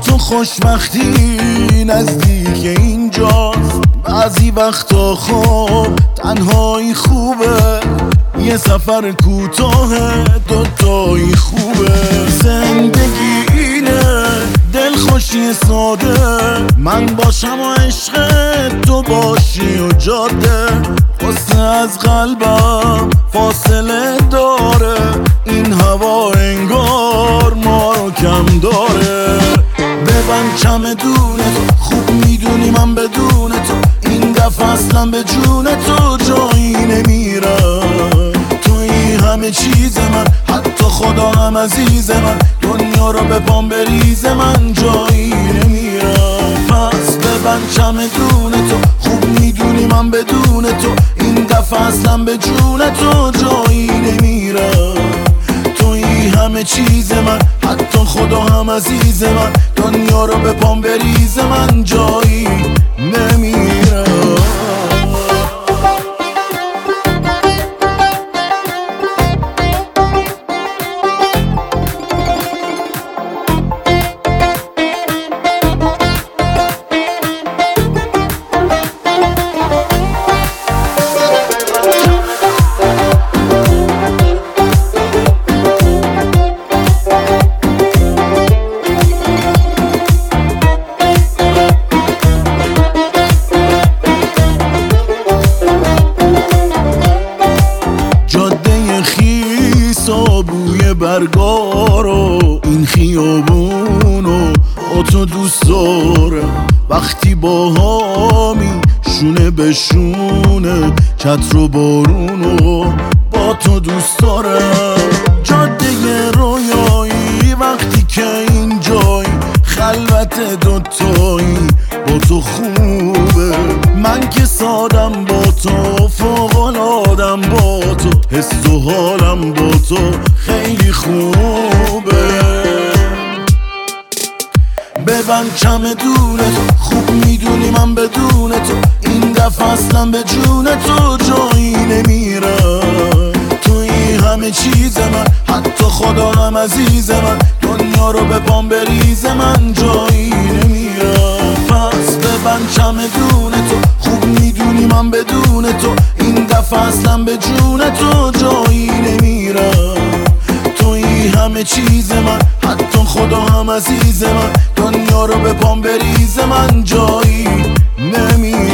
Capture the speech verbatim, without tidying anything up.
تو خوشبختی نزدیک اینجاست. بعضی وقتا خب تنهایی خوبه، یه سفر کوتاه دوتایی خوبه. زندگی اینه دلخوشی ساده، من باشم و عشق تو باشی و جاده. واسه از قلبم فاصله داره، این هوا انگار ما رو کم داره. ببند چمدون تو، خوب میدونی من بدون تو این دفعه اصلا به جون تو جایی نمیرم. توی همه چیز من، حتی خدا هم عزیز من، دنیا رو به پام بریز من جایی نمیرم. پس ببند چمدون تو، خوب میدونی من بدون تو این دفعه اصلا به جون تو جایی نمیرم. توی همه چیز من، حتی خدا هم عزیز من، دنیا رو به پام بریز من جایی نمیرم. بوی برگارو این خیابونو با تو دوست دارم. وقتی با هامی شونه به شونه چتر و بارونو با تو دوست دارم. جاده رویایی وقتی که اینجایی، خلوت دوتایی با تو خوبه. من که سادم با تو، فوق‌العاده‌ام با تو، حس و حالم با تو خیلی خوبه. ببند چمدون تو، خوب میدونی من بدون تو این دفعه اصلا به جون تو جایی نمیرم. توی همه چیز من، حتی خدا هم عزیز من، دنیا رو به پام بریز من جایی نمیرم. پس ببند چمدون تو، خوب میدونی من بدون تو این دفعه اصلا به جون تو جایی نمیرم. توی همه چیز من، حتی خدا هم عزیز من، دنیا رو به پام بریز من جایی نمیرم.